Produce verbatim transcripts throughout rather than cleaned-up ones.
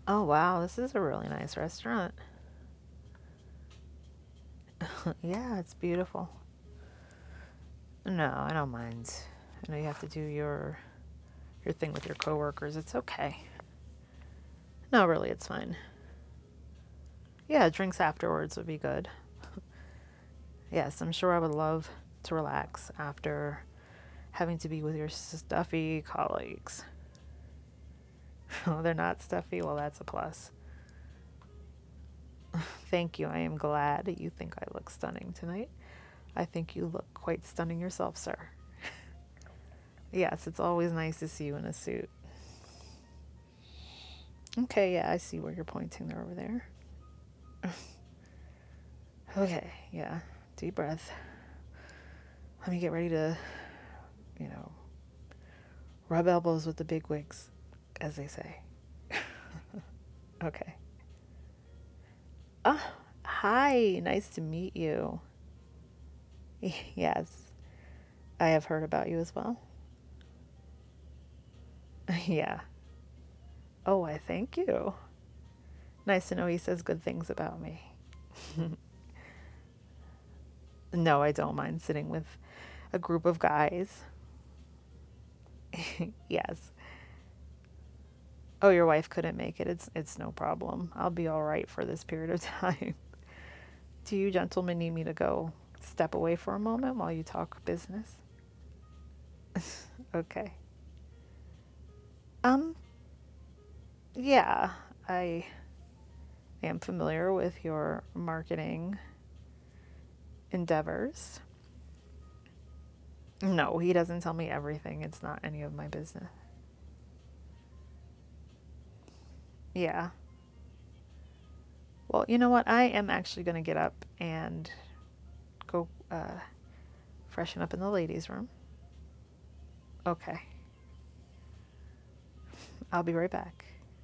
Oh, wow. This is a really nice restaurant. Yeah, it's beautiful. No, I don't mind. I know you have to do your your thing with your coworkers. It's okay. No, really, it's fine. Yeah, drinks afterwards would be good. Yes, I'm sure I would love to relax after having to be with your stuffy colleagues. Oh, they're not stuffy? Well, that's a plus. Thank you. I am glad that you think I look stunning tonight. I think you look quite stunning yourself, sir. Yes, it's always nice to see you in a suit. Okay, yeah, I see where you're pointing there over there. Okay, yeah. Deep breath. Let me get ready to, you know, rub elbows with the big wigs, as they say. Okay. Ah, hi. Nice to meet you. Yes, I have heard about you as well. Yeah. Oh, I thank you. Nice to know he says good things about me. No, I don't mind sitting with a group of guys. Yes. Oh, your wife couldn't make it. It's it's no problem. I'll be all right for this period of time. Do you gentlemen need me to go step away for a moment while you talk business? Okay. Um, yeah, I am familiar with your marketing endeavors. No, he doesn't tell me everything. It's not any of my business. Yeah. Well, you know what? I am actually going to get up and go uh, freshen up in the ladies' room. Okay. I'll be right back.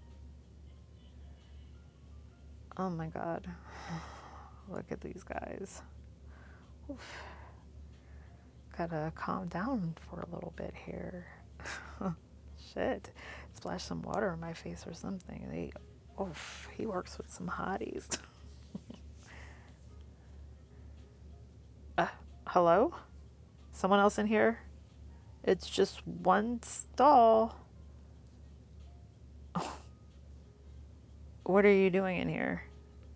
Oh my god. Look at these guys. Oof. Gotta calm down for a little bit here. Shit. Splash some water in my face or something. They, oof, he works with some hotties. Uh, hello? Someone else in here? It's just one stall. What are you doing in here?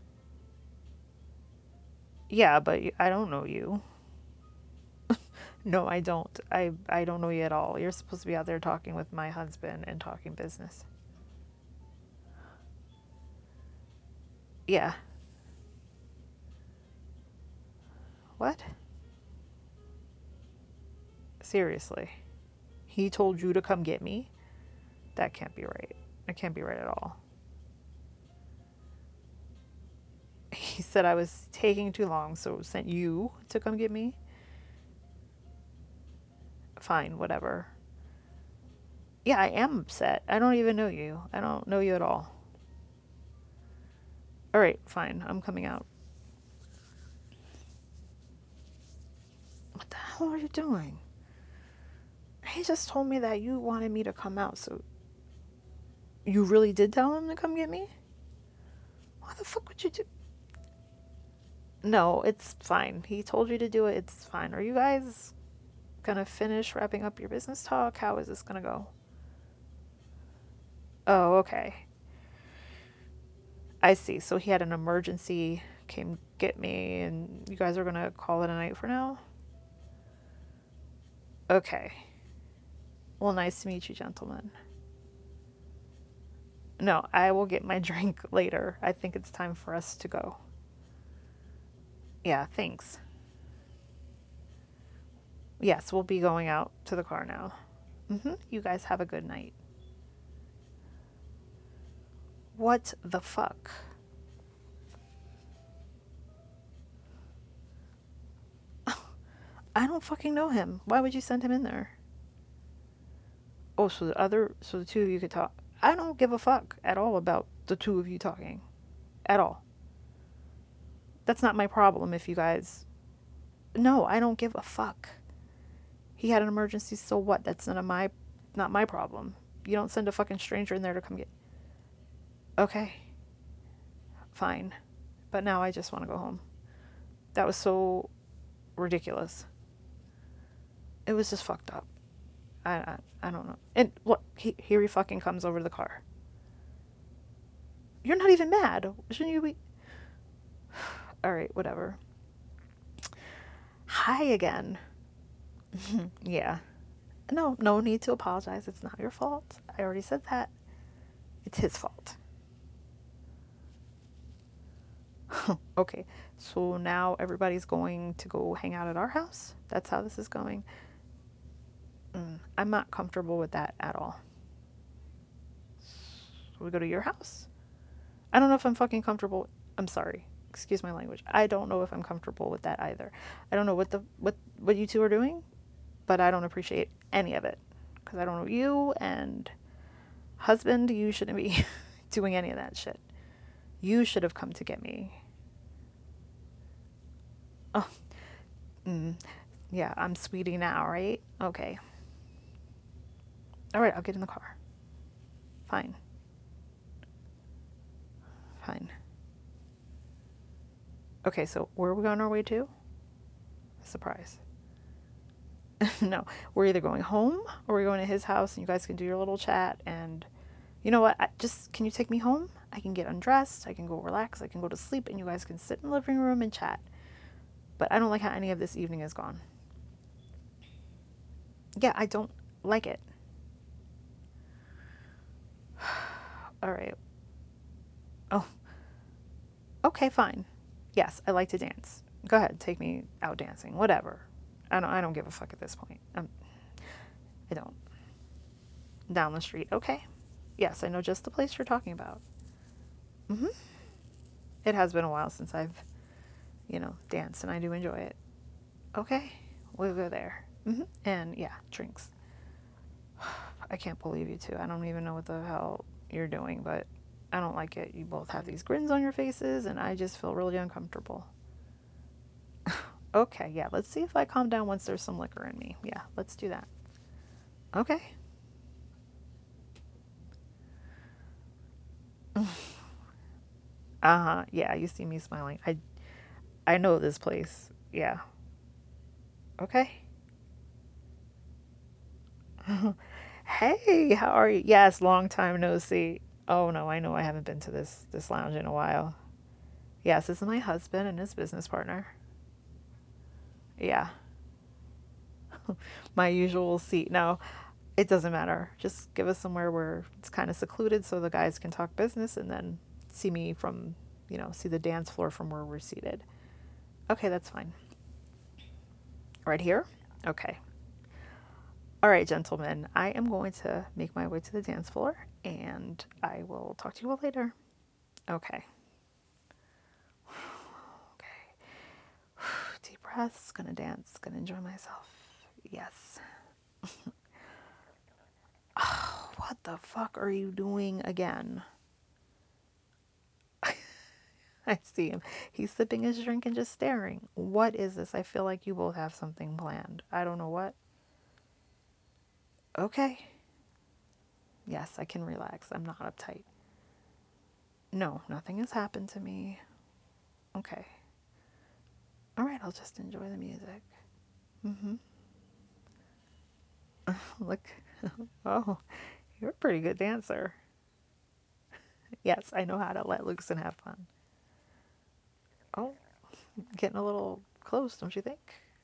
Yeah, but I don't know you. No, I don't. I I don't know you at all. You're supposed to be out there talking with my husband and talking business. Yeah. What? Seriously. He told you to come get me? That can't be right. That can't be right at all. He said I was taking too long, so sent you to come get me? Fine, whatever. Yeah, I am upset. I don't even know you. I don't know you at all. All right, fine. I'm coming out. What the hell are you doing? He just told me that you wanted me to come out, so you really did tell him to come get me? Why the fuck would you do? No, it's fine. He told you to do it. It's fine. Are you guys gonna finish wrapping up your business talk? How is this gonna go? Oh, okay. I see. So he had an emergency, came get me, and you guys are gonna call it a night for now? Okay. Well, nice to meet you, gentlemen. No, I will get my drink later. I think it's time for us to go. Yeah, thanks. Yes, we'll be going out to the car now. Mm-hmm. You guys have a good night. What the fuck? I don't fucking know him. Why would you send him in there? Oh, so the other, so the two of you could talk. I don't give a fuck at all about the two of you talking. At all. That's not my problem if you guys. No, I don't give a fuck. He had an emergency, so what? That's none of my, not my problem. You don't send a fucking stranger in there to come get. Okay, fine. But now I just want to go home. That was so ridiculous. It was just fucked up. I, I, I don't know. And look, he, here he fucking comes over to the car. You're not even mad. Shouldn't you be? All right, whatever. Hi again. Yeah. No, no need to apologize. It's not your fault. I already said that. It's his fault. Okay, so now everybody's going to go hang out at our house? That's how this is going? Mm, I'm not comfortable with that at all. So we go to your house? I don't know if I'm fucking comfortable. I'm sorry. Excuse my language. I don't know if I'm comfortable with that either. I don't know what the what what you two are doing, but I don't appreciate any of it because I don't know you, and husband, you shouldn't be doing any of that shit. You should have come to get me. Oh, mm, yeah, I'm sweetie now, right? Okay. All right, I'll get in the car. Fine. Fine. Okay, so where are we on our way to? Surprise. No, we're either going home or we're going to his house and you guys can do your little chat. And you know what? I, just can you take me home? I can get undressed. I can go relax. I can go to sleep and you guys can sit in the living room and chat. But I don't like how any of this evening is gone. Yeah, I don't like it. All right. Oh, okay, fine. Yes, I like to dance. Go ahead, take me out dancing. Whatever. I don't. I don't give a fuck at this point. Um, I don't. Down the street. Okay. Yes, I know just the place you're talking about. Hmm. It has been a while since I've, you know, danced, and I do enjoy it. Okay, we'll go there. Hmm. And yeah, drinks. I can't believe you two. I don't even know what the hell you're doing, but I don't like it. You both have these grins on your faces, and I just feel really uncomfortable. Okay, yeah, let's see if I calm down once there's some liquor in me. Yeah, let's do that. Okay. Uh huh. Yeah, you see me smiling. I I know this place. Yeah. Okay. Hey, how are you? Yes, long time no see. Oh no, I know I haven't been to this this lounge in a while. Yes, this is my husband and his business partner. Yeah, my usual seat. No, it doesn't matter. Just give us somewhere where it's kind of secluded so the guys can talk business and then see me from, you know, see the dance floor from where we're seated. Okay, that's fine. Right here? Okay. All right, gentlemen, I am going to make my way to the dance floor and I will talk to you all later. Okay. Okay. Deep breaths, gonna dance, gonna enjoy myself. Yes. What the fuck are you doing again? I see him. He's sipping his drink and just staring. What is this? I feel like you both have something planned. I don't know what. Okay. Yes, I can relax. I'm not uptight. No, nothing has happened to me. Okay. All right, I'll just enjoy the music. Mm-hmm. Look. Oh, you're a pretty good dancer. Yes, I know how to let loose and have fun. Oh, getting a little close, don't you think?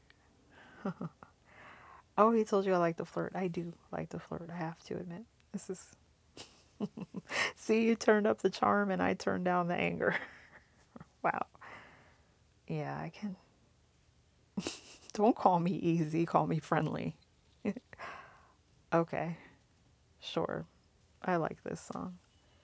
Oh, he told you I like to flirt. I do like to flirt, I have to admit. This is. See, you turned up the charm and I turned down the anger. Wow. Yeah, I can. Don't call me easy, call me friendly. Okay, sure. I like this song.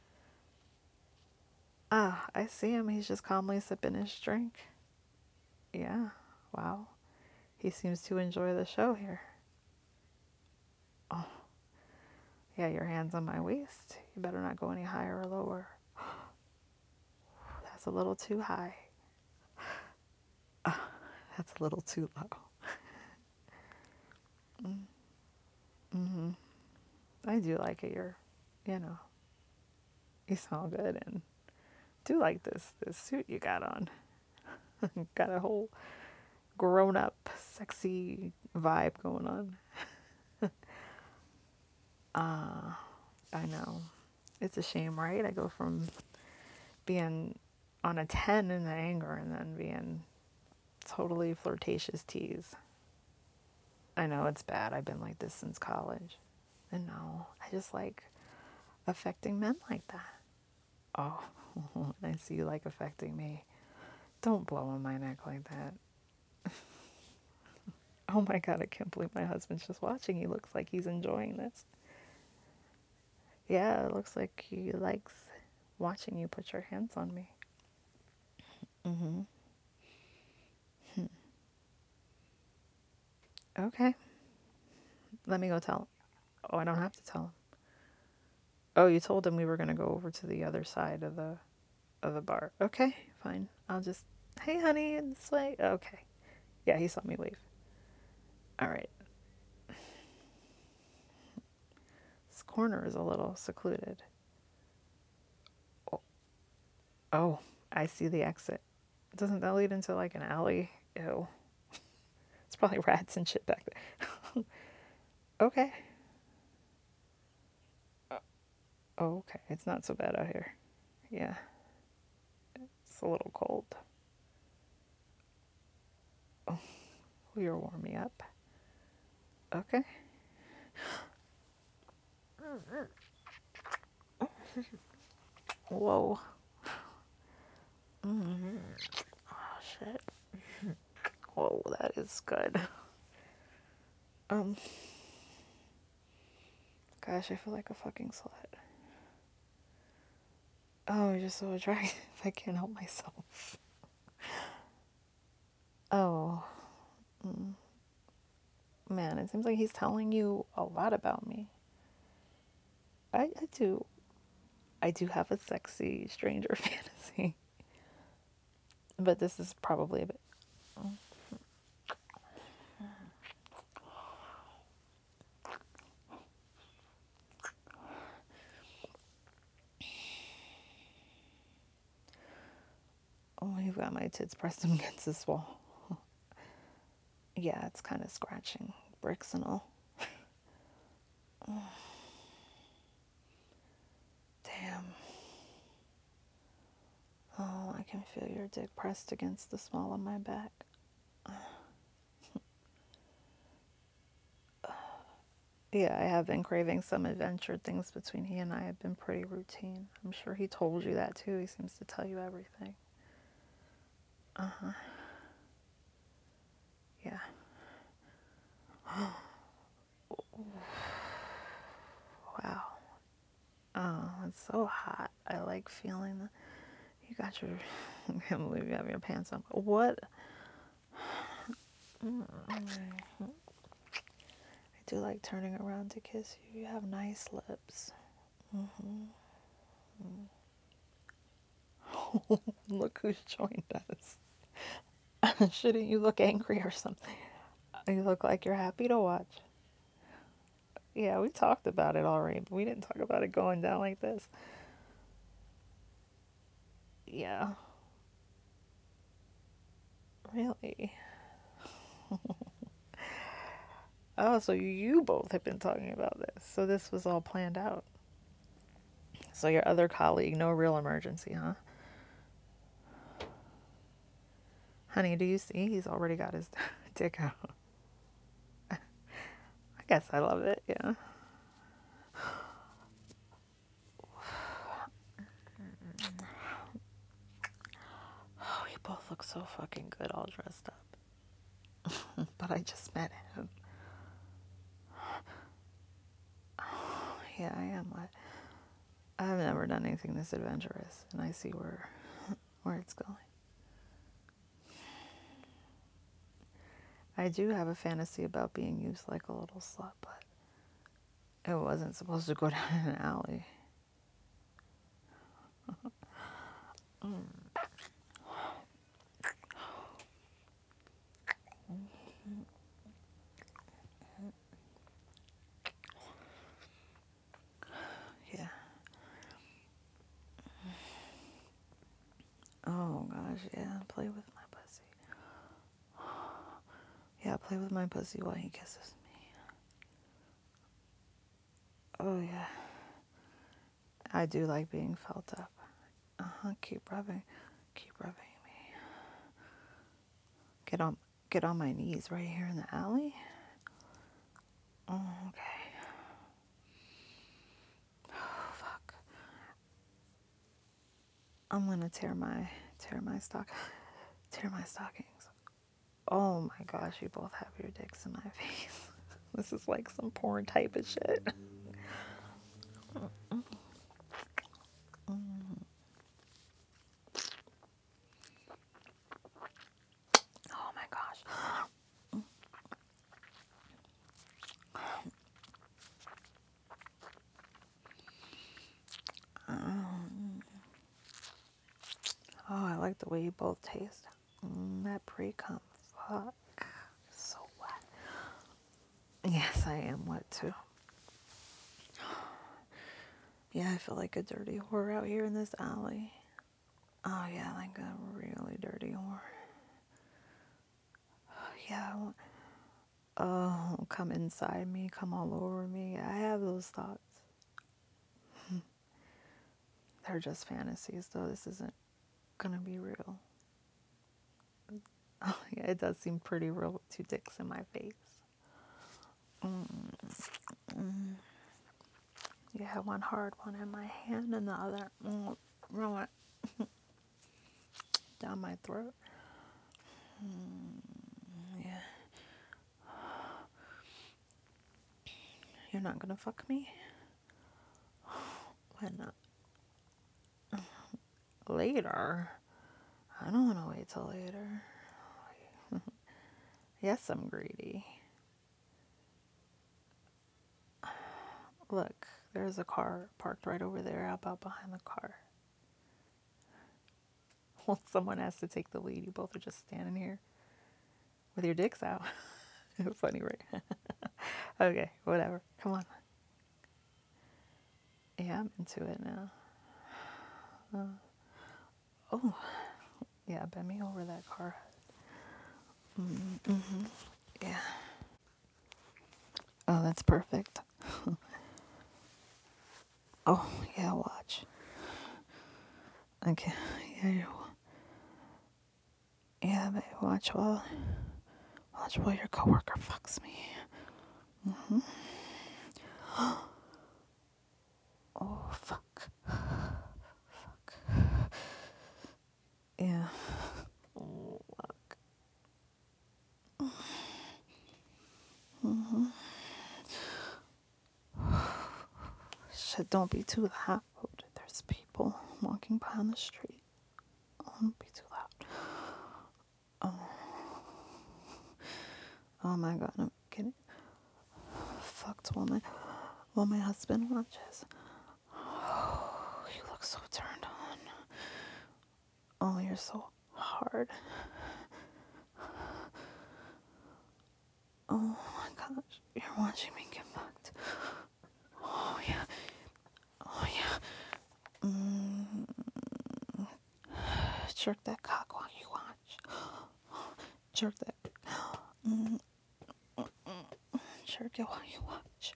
Ah, I see him. He's just calmly sipping his drink. Yeah, wow. He seems to enjoy the show here. Oh, yeah, your hand's on my waist. You better not go any higher or lower. That's a little too high. That's a little too low. Mm-hmm. I do like it. You're, you know, You smell good, and do like this this suit you got on. Got a whole grown up, sexy vibe going on. Uh, I know. It's a shame, right? I go from being on a ten in the anger and then being totally flirtatious tease. I know it's bad. I've been like this since college. And no, I just like affecting men like that. Oh, I see you like affecting me. Don't blow on my neck like that. Oh my God, I can't believe my husband's just watching. He looks like he's enjoying this. Yeah, it looks like he likes watching you put your hands on me. Mm-hmm. Okay, let me go tell him. Oh, I don't have to tell him. Oh, you told him we were going to go over to the other side of the of the bar. Okay, fine. I'll just, hey, honey, this way. Okay. Yeah, he saw me wave. All right. This corner is a little secluded. Oh, oh, I see the exit. Doesn't that lead into like an alley? Ew. It's probably rats and shit back there. Okay. Uh, oh, okay. It's not so bad out here. Yeah. It's a little cold. Oh, you're warming up. Okay. Whoa. Mm-hmm. Oh, shit. Whoa, that is good. Um, gosh, I feel like a fucking slut. Oh, you're just so attractive. I can't help myself. Oh, mm, man, it seems like he's telling you a lot about me. I, I do. I do have a sexy stranger fantasy, but this is probably a bit. Oh, you've got my tits pressed against this wall. Yeah, it's kind of scratching bricks and all. Damn. Oh, I can feel your dick pressed against the small of my back. Yeah, I have been craving some adventure. Things between he and I have been pretty routine. I'm sure he told you that too. He seems to tell you everything. Uh huh. Yeah. Wow. Oh, it's so hot. I like feeling the. You got your. I can't believe you have your pants on. What? I do like turning around to kiss you. You have nice lips. Mm-hmm. Look who's joined us. Shouldn't you look angry or something? You look like you're happy to watch. Yeah, we talked about it already, but we didn't talk about it going down like this. Yeah, really. Oh, so you both have been talking about this. So this was all planned out. So your other colleague, no real emergency, huh? Honey, do you see? He's already got his dick out. I guess I love it, yeah. Oh, we both look so fucking good all dressed up. But I just met him. Yeah, I am. I, I've never done anything this adventurous, and I see where where it's going. I do have a fantasy about being used like a little slut, but it wasn't supposed to go down an alley. Mm. Yeah. yeah, play with my pussy. Yeah, play with my pussy while he kisses me. Oh, yeah. I do like being felt up. Uh-huh, keep rubbing. Keep rubbing me. Get on get on my knees right here in the alley. Oh, okay. Oh, fuck. I'm gonna tear my tear my stock tear my stockings. Oh my gosh, you both have your dicks in my face. This is like some porn type of shit. Oh my gosh. Um, oh, I like the way you both taste. Mm, that pre-cum. Fuck. So wet. Yes, I am wet too. Yeah, I feel like a dirty whore out here in this alley. Oh yeah, like a really dirty whore. Yeah. Oh, come inside me, come all over me. I have those thoughts. They're just fantasies, though. This isn't gonna be real. Oh yeah, it does seem pretty real with two dicks in my face. Mm, mm. Yeah, one hard one in my hand and the other mm, mm, down my throat. Mm, yeah. You're not gonna fuck me? Why not? Later? I don't wanna wait till later. Yes, I'm greedy. Look, there's a car parked right over there. How about behind the car? Well, someone has to take the lead. You both are just standing here with your dicks out. Funny, right? Okay, whatever. Come on. Yeah, I'm into it now. Uh, oh, yeah, bend me over that car. Mm-hmm, mm-hmm. Yeah. Oh, that's perfect. Oh, yeah, watch. Okay, yeah, you, yeah, babe, watch while, watch while your coworker fucks me. Mm-hmm. Oh, fuck. Fuck. Yeah. Oh, fuck. Mm-hmm. Shit, don't be too loud. There's people walking by on the street. Don't be too loud. Oh, oh my god, I'm getting fucked while my, while my husband watches. Oh, you look so turned on. Oh, you're so hard. Oh my gosh, you're watching me get fucked. Oh yeah, oh yeah. Mm. Jerk that cock while you watch. Jerk that. Mm. Jerk it while you watch.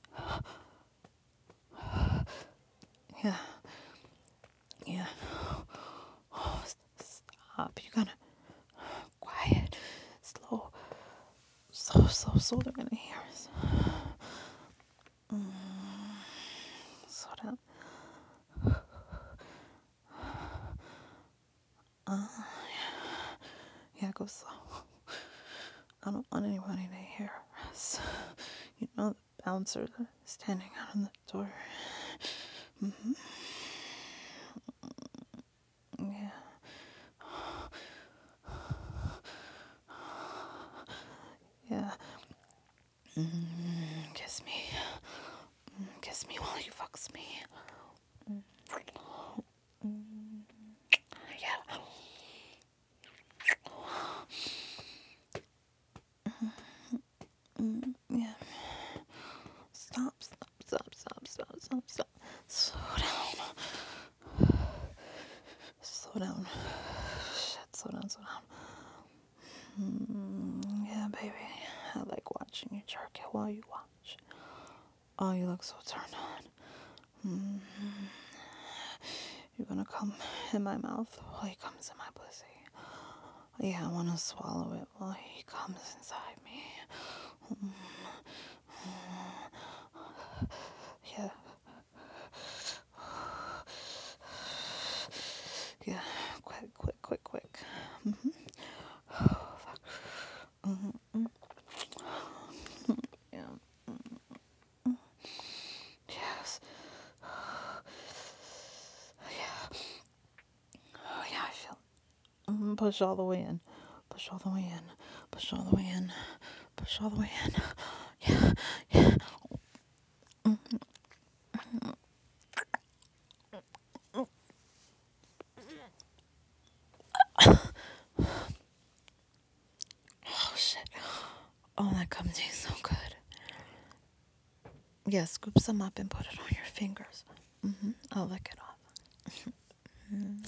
Yeah, yeah. Oh, stop. You gotta quiet, slow, slow, slow, slow. They're gonna hear us. Mm. Slow down. Uh, yeah, go slow. I don't want anybody to hear us. You know the bouncer standing out on the door. Mm-hmm. Yeah. Yeah. Mm, kiss me. Mm, kiss me while you fucks me. Mm. Mm, yeah. Mm, yeah. Stop, stop, stop, stop, stop, stop, stop. Slow down. Slow down. Shit, slow down. me jerk it while you watch. Oh, you look so turned on. Mm. You're gonna come in my mouth while he comes in my pussy. Yeah, I wanna swallow it while he comes inside me. Yeah. Yeah, quick, quick, quick, quick. Mm-hmm. Mm-hmm. Yeah. Yes. Yeah. Oh, yeah, I feel. Mm, push all the way in. Push all the way in. Push all the way in. Push all the way in. Yeah. Yeah. Oh shit. Oh, that comes in so good. Yeah, scoop some up and put it on your fingers. Mm-hmm. I'll lick it off. Mm,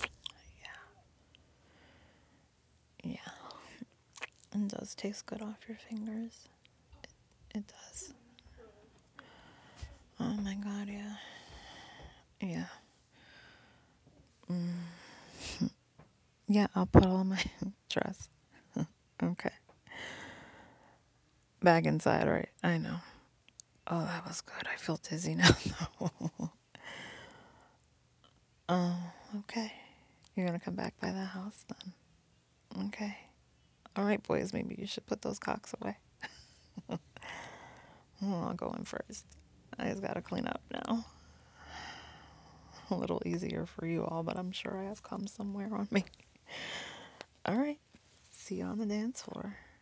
yeah. Yeah. It does taste good off your fingers. It does. Oh my god, yeah. Yeah. Mm. Yeah, I'll put all my dress. Okay. Back inside, right? I know. Oh, that was good. I feel dizzy now. Oh, okay. You're gonna come back by the house then. Okay. All right, boys. Maybe you should put those cocks away. Oh, I'll go in first. I just gotta clean up now. A little easier for you all, but I'm sure I have cum somewhere on me. All right. See you on the dance floor.